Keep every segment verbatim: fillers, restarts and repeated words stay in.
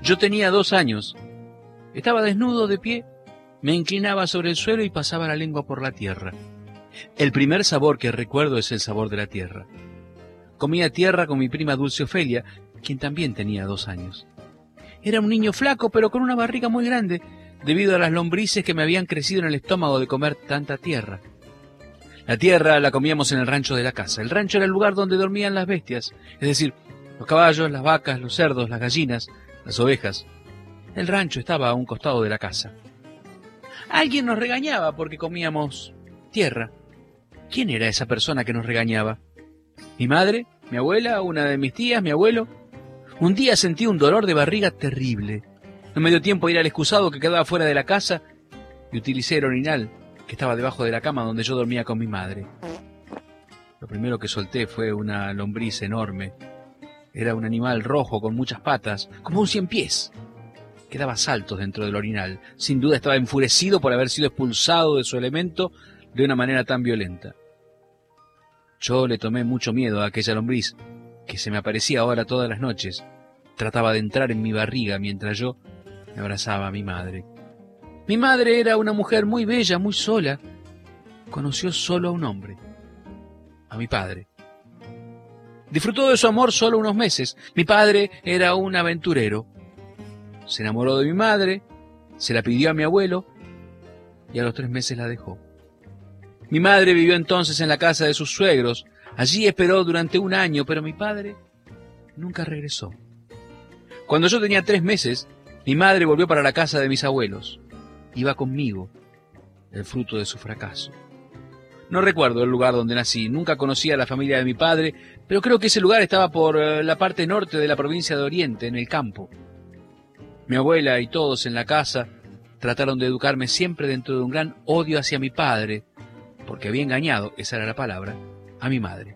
Yo tenía dos años. Estaba desnudo de pie, me inclinaba sobre el suelo y pasaba la lengua por la tierra. El primer sabor que recuerdo es el sabor de la tierra. Comía tierra con mi prima Dulce Ofelia, quien también tenía dos años. Era un niño flaco, pero con una barriga muy grande, debido a las lombrices que me habían crecido en el estómago de comer tanta tierra. La tierra la comíamos en el rancho de la casa. El rancho era el lugar donde dormían las bestias, es decir, los caballos, las vacas, los cerdos, las gallinas, las ovejas. El rancho estaba a un costado de la casa. Alguien nos regañaba porque comíamos tierra. ¿Quién era esa persona que nos regañaba? ¿Mi madre? ¿Mi abuela? ¿Una de mis tías? ¿Mi abuelo? Un día sentí un dolor de barriga terrible. No me dio tiempo a ir al excusado que quedaba fuera de la casa y utilicé el orinal que estaba debajo de la cama donde yo dormía con mi madre. Lo primero que solté fue una lombriz enorme. Era un animal rojo con muchas patas, como un cien pies, que daba saltos dentro del orinal. Sin duda estaba enfurecido por haber sido expulsado de su elemento de una manera tan violenta. Yo le tomé mucho miedo a aquella lombriz, que se me aparecía ahora todas las noches. Trataba de entrar en mi barriga mientras yo me abrazaba a mi madre. Mi madre era una mujer muy bella, muy sola. Conoció solo a un hombre, a mi padre. Disfrutó de su amor solo unos meses. Mi padre era un aventurero. Se enamoró de mi madre, se la pidió a mi abuelo y a los tres meses la dejó. Mi madre vivió entonces en la casa de sus suegros. Allí esperó durante un año, pero mi padre nunca regresó. Cuando yo tenía tres meses, mi madre volvió para la casa de mis abuelos. Iba conmigo, el fruto de su fracaso. No recuerdo el lugar donde nací, nunca conocí a la familia de mi padre, pero creo que ese lugar estaba por la parte norte de la provincia de Oriente, en el campo. Mi abuela y todos en la casa trataron de educarme siempre dentro de un gran odio hacia mi padre, porque había engañado, esa era la palabra, a mi madre.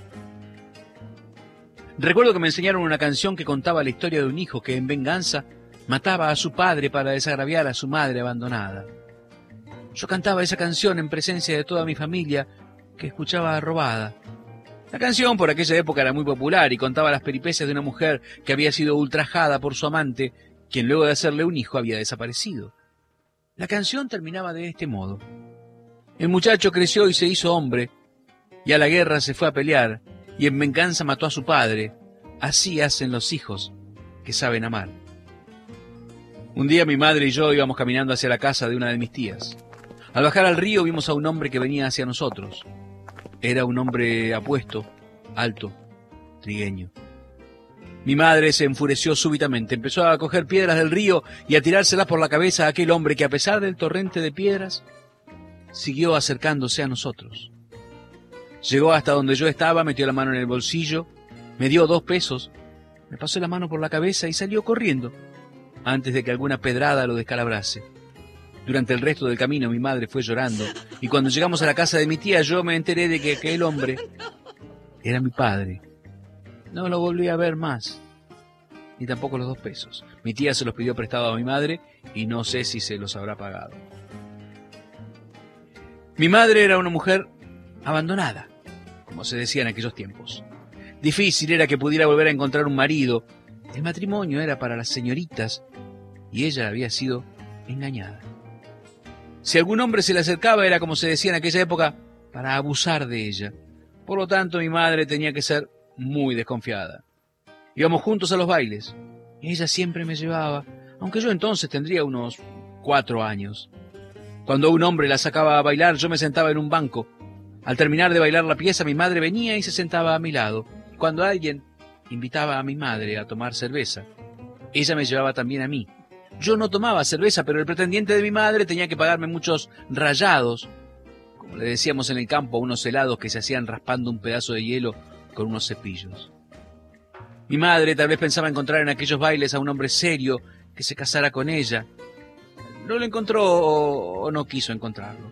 Recuerdo que me enseñaron una canción que contaba la historia de un hijo que en venganza mataba a su padre para desagraviar a su madre abandonada. Yo cantaba esa canción en presencia de toda mi familia, que escuchaba robada. La canción por aquella época era muy popular y contaba las peripecias de una mujer que había sido ultrajada por su amante, quien luego de hacerle un hijo había desaparecido. La canción terminaba de este modo. El muchacho creció y se hizo hombre, y a la guerra se fue a pelear, y en venganza mató a su padre. Así hacen los hijos que saben amar. Un día mi madre y yo íbamos caminando hacia la casa de una de mis tías. Al bajar al río vimos a un hombre que venía hacia nosotros. Era un hombre apuesto, alto, trigueño. Mi madre se enfureció súbitamente, empezó a coger piedras del río y a tirárselas por la cabeza a aquel hombre que, a pesar del torrente de piedras, siguió acercándose a nosotros. Llegó hasta donde yo estaba, metió la mano en el bolsillo, me dio dos pesos, me pasó la mano por la cabeza y salió corriendo, antes de que alguna pedrada lo descalabrase. Durante el resto del camino mi madre fue llorando, y cuando llegamos a la casa de mi tía yo me enteré de que aquel hombre era mi padre. No lo volví a ver más, ni tampoco los dos pesos. Mi tía se los pidió prestado a mi madre y no sé si se los habrá pagado. Mi madre era una mujer abandonada, como se decía en aquellos tiempos. Difícil era que pudiera volver a encontrar un marido. El matrimonio era para las señoritas y ella había sido engañada. Si algún hombre se le acercaba era, como se decía en aquella época, para abusar de ella. Por lo tanto, mi madre tenía que ser muy desconfiada. Íbamos juntos a los bailes y ella siempre me llevaba, aunque yo entonces tendría unos cuatro años. Cuando un hombre la sacaba a bailar, yo me sentaba en un banco. Al terminar de bailar la pieza, mi madre venía y se sentaba a mi lado. Cuando alguien invitaba a mi madre a tomar cerveza, ella me llevaba también a mí. Yo no tomaba cerveza, pero el pretendiente de mi madre tenía que pagarme muchos rayados, como le decíamos en el campo, unos helados que se hacían raspando un pedazo de hielo con unos cepillos. Mi madre tal vez pensaba encontrar en aquellos bailes a un hombre serio que se casara con ella. No lo encontró o no quiso encontrarlo.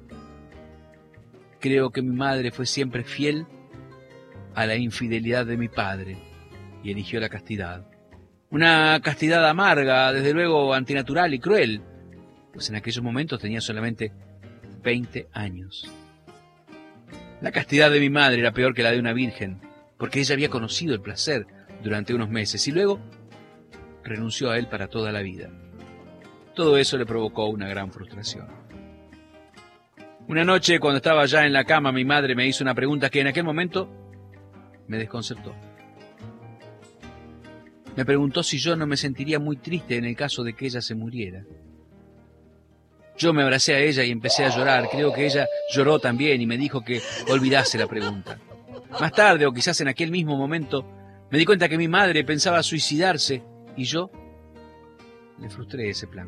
Creo que mi madre fue siempre fiel a la infidelidad de mi padre y eligió la castidad. Una castidad amarga, desde luego antinatural y cruel, pues en aquellos momentos tenía solamente veinte años. La castidad de mi madre era peor que la de una virgen, porque ella había conocido el placer durante unos meses y luego renunció a él para toda la vida. Todo eso le provocó una gran frustración. Una noche, cuando estaba ya en la cama, mi madre me hizo una pregunta que en aquel momento me desconcertó. Me preguntó si yo no me sentiría muy triste en el caso de que ella se muriera. Yo me abracé a ella y empecé a llorar. Creo que ella lloró también y me dijo que olvidase la pregunta. Más tarde, o quizás en aquel mismo momento, me di cuenta que mi madre pensaba suicidarse y yo le frustré ese plan.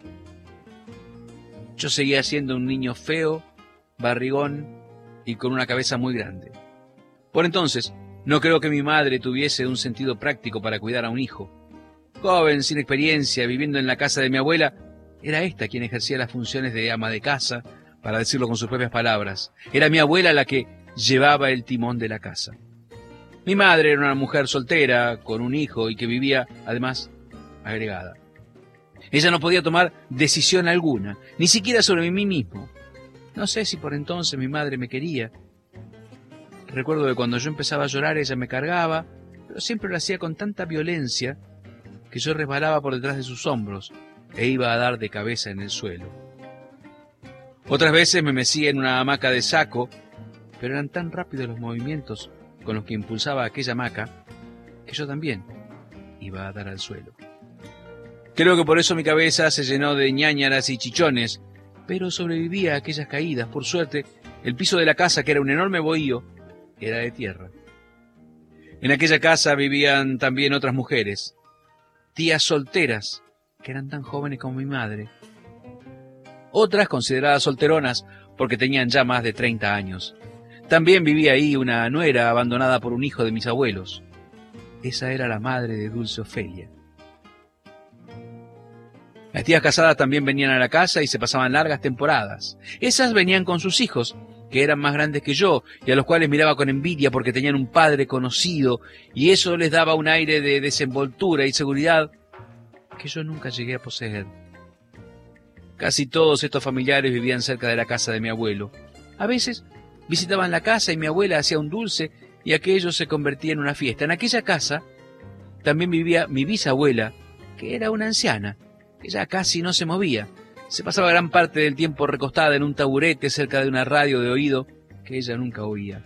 Yo seguía siendo un niño feo, barrigón y con una cabeza muy grande. Por entonces, no creo que mi madre tuviese un sentido práctico para cuidar a un hijo. Joven, sin experiencia, viviendo en la casa de mi abuela, era esta quien ejercía las funciones de ama de casa, para decirlo con sus propias palabras. Era mi abuela la que llevaba el timón de la casa. Mi madre era una mujer soltera, con un hijo y que vivía, además, agregada. Ella no podía tomar decisión alguna, ni siquiera sobre mí mismo. No sé si por entonces mi madre me quería. Recuerdo que cuando yo empezaba a llorar ella me cargaba, pero siempre lo hacía con tanta violencia que yo resbalaba por detrás de sus hombros e iba a dar de cabeza en el suelo. Otras veces me mecía en una hamaca de saco, pero eran tan rápidos los movimientos con los que impulsaba aquella hamaca que yo también iba a dar al suelo. Creo que por eso mi cabeza se llenó de ñáñaras y chichones, pero sobrevivía a aquellas caídas. Por suerte, el piso de la casa, que era un enorme bohío, era de tierra. En aquella casa vivían también otras mujeres, tías solteras, que eran tan jóvenes como mi madre. Otras consideradas solteronas porque tenían ya más de treinta años. También vivía ahí una nuera abandonada por un hijo de mis abuelos. Esa era la madre de Dulce Ofelia. Las tías casadas también venían a la casa y se pasaban largas temporadas. Esas venían con sus hijos, que eran más grandes que yo, y a los cuales miraba con envidia porque tenían un padre conocido, y eso les daba un aire de desenvoltura y seguridad que yo nunca llegué a poseer. Casi todos estos familiares vivían cerca de la casa de mi abuelo. A veces visitaban la casa y mi abuela hacía un dulce y aquello se convertía en una fiesta. En aquella casa también vivía mi bisabuela, que era una anciana, que ya casi no se movía. Se pasaba gran parte del tiempo recostada en un taburete cerca de una radio de oído que ella nunca oía.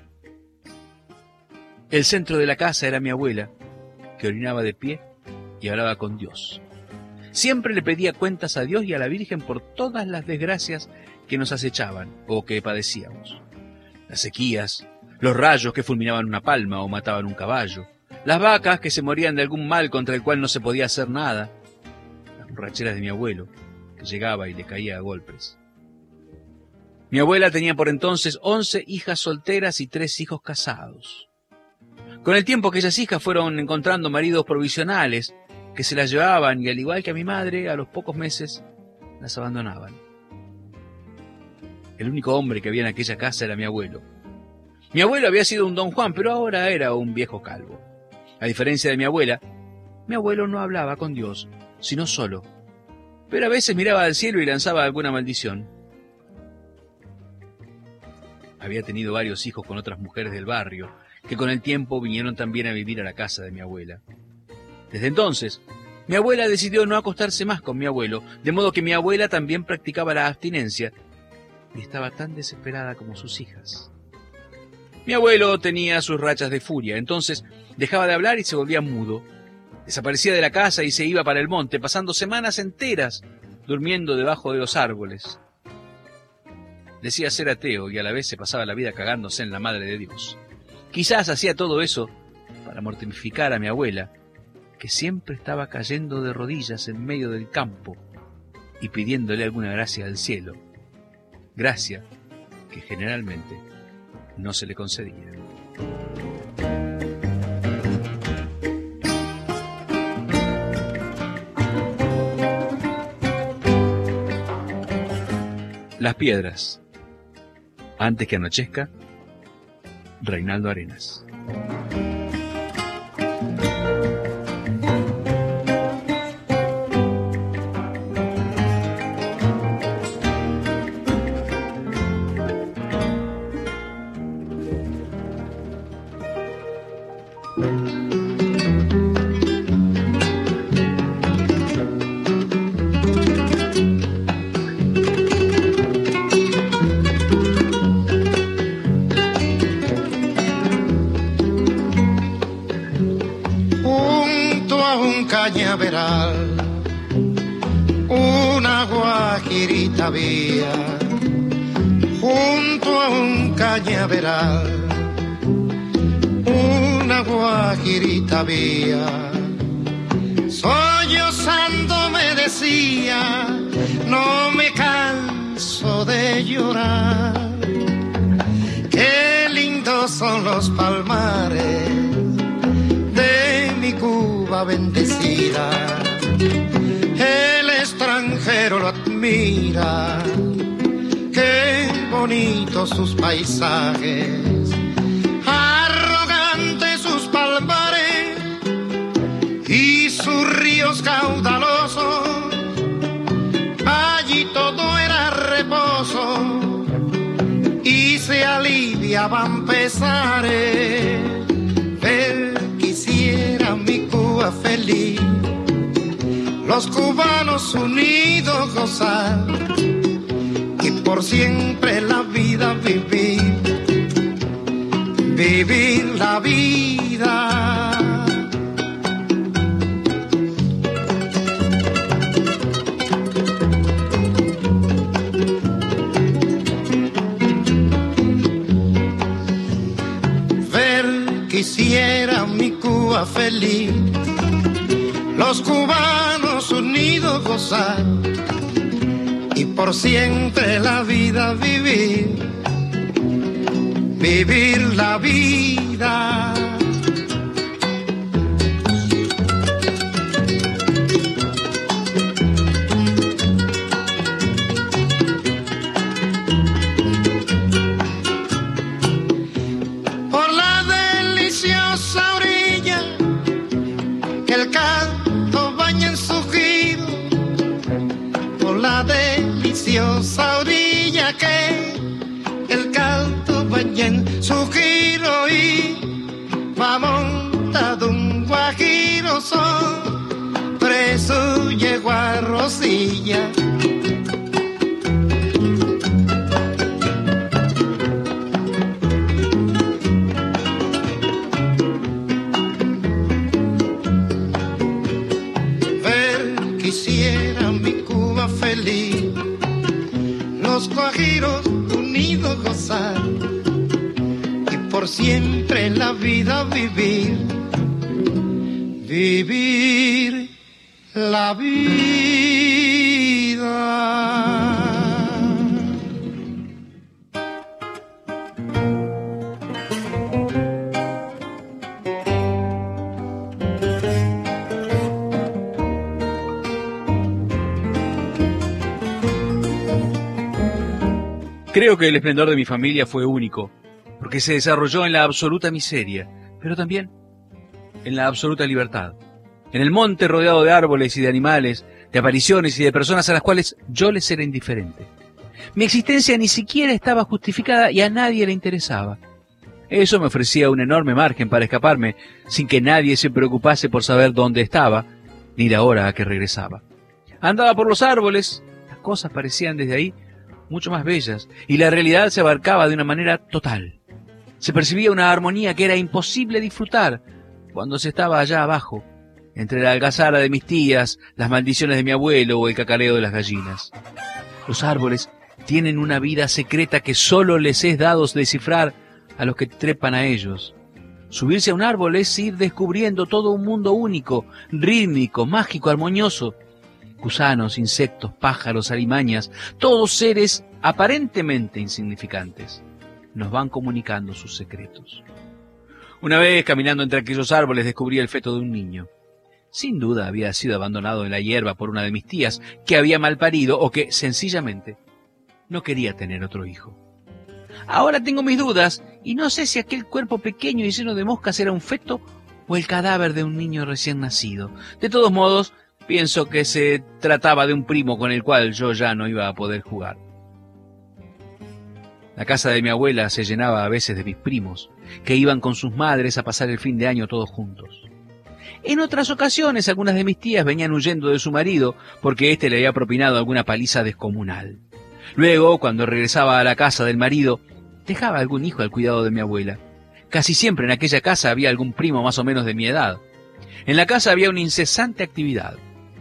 El centro de la casa era mi abuela, que orinaba de pie y hablaba con Dios. Siempre le pedía cuentas a Dios y a la Virgen por todas las desgracias que nos acechaban o que padecíamos. Las sequías, los rayos que fulminaban una palma o mataban un caballo, las vacas que se morían de algún mal contra el cual no se podía hacer nada, las borracheras de mi abuelo, que llegaba y le caía a golpes. Mi abuela tenía por entonces once hijas solteras y tres hijos casados. Con el tiempo aquellas hijas fueron encontrando maridos provisionales que se las llevaban y, al igual que a mi madre, a los pocos meses las abandonaban. El único hombre que había en aquella casa era mi abuelo. Mi abuelo había sido un don Juan, pero ahora era un viejo calvo. A diferencia de mi abuela, mi abuelo no hablaba con Dios, sino solo, pero a veces miraba al cielo y lanzaba alguna maldición. Había tenido varios hijos con otras mujeres del barrio, que con el tiempo vinieron también a vivir a la casa de mi abuela. Desde entonces, mi abuela decidió no acostarse más con mi abuelo, de modo que mi abuela también practicaba la abstinencia y estaba tan desesperada como sus hijas. Mi abuelo tenía sus rachas de furia, entonces dejaba de hablar y se volvía mudo. Desaparecía de la casa y se iba para el monte, pasando semanas enteras durmiendo debajo de los árboles. Decía ser ateo y a la vez se pasaba la vida cagándose en la madre de Dios. Quizás hacía todo eso para mortificar a mi abuela, que siempre estaba cayendo de rodillas en medio del campo y pidiéndole alguna gracia al cielo, gracia que generalmente no se le concedía. Las piedras. Antes que anochezca, Reinaldo Arenas. había junto a un cañaveral, una guajirita había, sollozando me decía, no me canso de llorar, qué lindos son los palmares de mi Cuba bendecida, el extranjero lo admira, qué bonitos sus paisajes, arrogantes sus palmares y sus ríos caudalosos, allí todo era reposo y se aliviaban pesares, ver quisiera mi Cuba feliz, los cubanos unidos gozar y por siempre la vida vivir, vivir la vida. Ver quisiera mi Cuba feliz, los cubanos unidos gozar y por siempre la vida vivir, vivir la vida. Por la deliciosa orilla que el canto baña en su giro, por la deliciosa orilla que el canto baña en su giro y va montado un guajiro sobre su yegua Rosilla. Ver quisiera mi Cuba feliz, los guajiros unidos gozar y por siempre la vida vivir, vivir la vida. Creo que el esplendor de mi familia fue único, porque se desarrolló en la absoluta miseria, pero también en la absoluta libertad. En el monte rodeado de árboles y de animales, de apariciones y de personas a las cuales yo les era indiferente. Mi existencia ni siquiera estaba justificada y a nadie le interesaba. Eso me ofrecía un enorme margen para escaparme sin que nadie se preocupase por saber dónde estaba, ni la hora a que regresaba. Andaba por los árboles, las cosas parecían desde ahí mucho más bellas, y la realidad se abarcaba de una manera total. Se percibía una armonía que era imposible disfrutar cuando se estaba allá abajo, entre la algazara de mis tías, las maldiciones de mi abuelo o el cacareo de las gallinas. Los árboles tienen una vida secreta que solo les es dado descifrar a los que trepan a ellos. Subirse a un árbol es ir descubriendo todo un mundo único, rítmico, mágico, armonioso. Gusanos, insectos, pájaros, alimañas, todos seres aparentemente insignificantes, nos van comunicando sus secretos. Una vez, caminando entre aquellos árboles, descubrí el feto de un niño. Sin duda había sido abandonado en la hierba por una de mis tías, que había malparido o que, sencillamente, no quería tener otro hijo. Ahora tengo mis dudas y no sé si aquel cuerpo pequeño y lleno de moscas era un feto o el cadáver de un niño recién nacido. De todos modos, pienso que se trataba de un primo con el cual yo ya no iba a poder jugar. La casa de mi abuela se llenaba a veces de mis primos, que iban con sus madres a pasar el fin de año todos juntos. En otras ocasiones, algunas de mis tías venían huyendo de su marido porque éste le había propinado alguna paliza descomunal. Luego, cuando regresaba a la casa del marido, dejaba algún hijo al cuidado de mi abuela. Casi siempre en aquella casa había algún primo más o menos de mi edad. En la casa había una incesante actividad.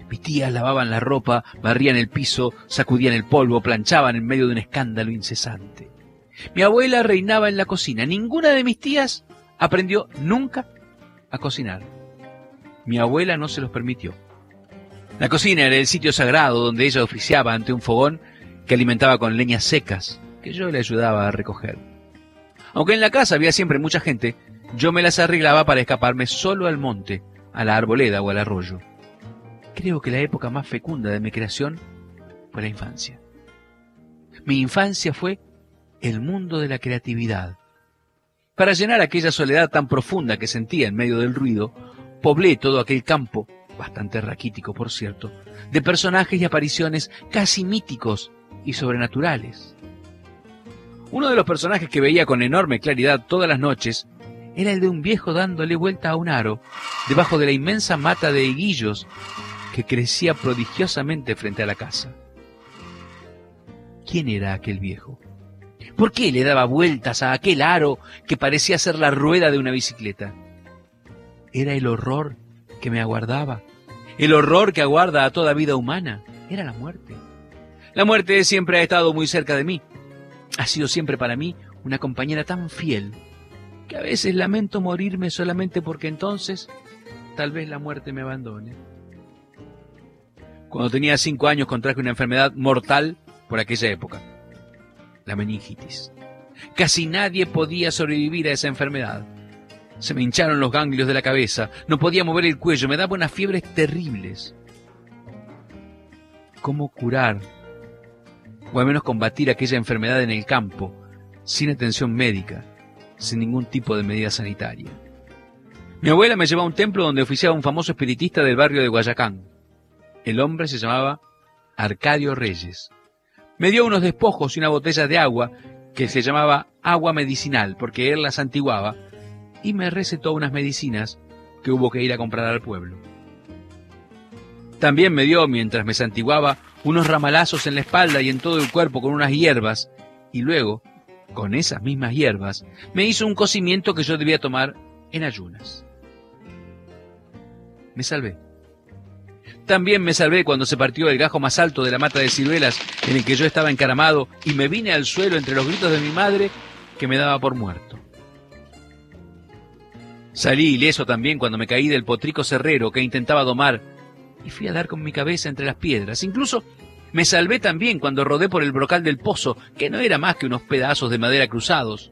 Mis tías lavaban la ropa, barrían el piso, sacudían el polvo, planchaban en medio de un escándalo incesante. Mi abuela reinaba en la cocina. Ninguna de mis tías aprendió nunca a cocinar. Mi abuela no se los permitió. La cocina era el sitio sagrado donde ella oficiaba ante un fogón que alimentaba con leñas secas, que yo le ayudaba a recoger. Aunque en la casa había siempre mucha gente, yo me las arreglaba para escaparme solo al monte, a la arboleda o al arroyo. Creo que la época más fecunda de mi creación fue la infancia. Mi infancia fue el mundo de la creatividad. Para llenar aquella soledad tan profunda que sentía en medio del ruido, poblé todo aquel campo, bastante raquítico por cierto, de personajes y apariciones casi míticos y sobrenaturales. Uno de los personajes que veía con enorme claridad todas las noches era el de un viejo dándole vuelta a un aro debajo de la inmensa mata de higuillos que crecía prodigiosamente frente a la casa. ¿Quién era aquel viejo? ¿Por qué le daba vueltas a aquel aro que parecía ser la rueda de una bicicleta? Era el horror que me aguardaba, el horror que aguarda a toda vida humana. Era la muerte. La muerte siempre ha estado muy cerca de mí. Ha sido siempre para mí una compañera tan fiel que a veces lamento morirme solamente porque entonces tal vez la muerte me abandone. Cuando tenía cinco años contraje una enfermedad mortal por aquella época, la meningitis. Casi nadie podía sobrevivir a esa enfermedad. Se me hincharon los ganglios de la cabeza, no podía mover el cuello, me daba unas fiebres terribles. ¿Cómo curar, o al menos combatir aquella enfermedad en el campo, sin atención médica, sin ningún tipo de medida sanitaria? Mi abuela me llevó a un templo donde oficiaba un famoso espiritista del barrio de Guayacán. El hombre se llamaba Arcadio Reyes. Me dio unos despojos y una botella de agua que se llamaba agua medicinal, porque él la santiguaba, y me recetó unas medicinas que hubo que ir a comprar al pueblo. También me dio, mientras me santiguaba, unos ramalazos en la espalda y en todo el cuerpo con unas hierbas, y luego, con esas mismas hierbas, me hizo un cocimiento que yo debía tomar en ayunas. Me salvé. También me salvé cuando se partió el gajo más alto de la mata de ciruelas en el que yo estaba encaramado y me vine al suelo entre los gritos de mi madre que me daba por muerto. Salí ileso también cuando me caí del potrico cerrero que intentaba domar y fui a dar con mi cabeza entre las piedras. Incluso me salvé también cuando rodé por el brocal del pozo, que no era más que unos pedazos de madera cruzados.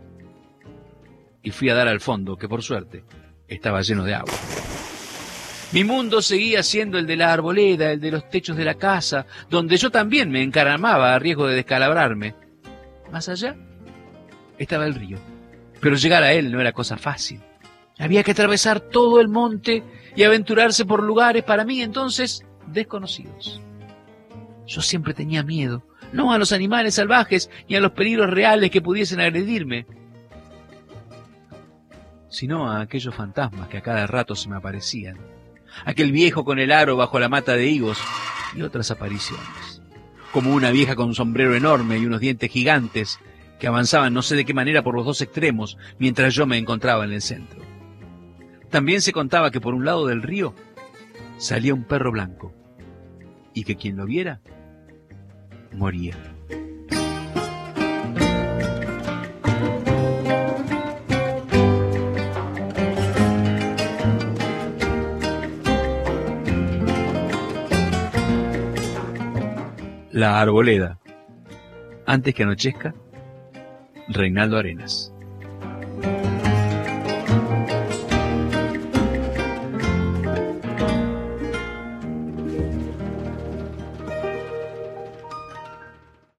Y fui a dar al fondo, que por suerte estaba lleno de agua. Mi mundo seguía siendo el de la arboleda, el de los techos de la casa, donde yo también me encaramaba a riesgo de descalabrarme. Más allá estaba el río, pero llegar a él no era cosa fácil. Había que atravesar todo el monte y aventurarse por lugares para mí entonces desconocidos. Yo siempre tenía miedo, no a los animales salvajes ni a los peligros reales que pudiesen agredirme, sino a aquellos fantasmas que a cada rato se me aparecían. Aquel viejo con el aro bajo la mata de higos y otras apariciones, como una vieja con un sombrero enorme y unos dientes gigantes que avanzaban no sé de qué manera por los dos extremos mientras yo me encontraba en el centro. También se contaba que por un lado del río salía un perro blanco y que quien lo viera moría. La Arboleda. Antes que anochezca, Reinaldo Arenas.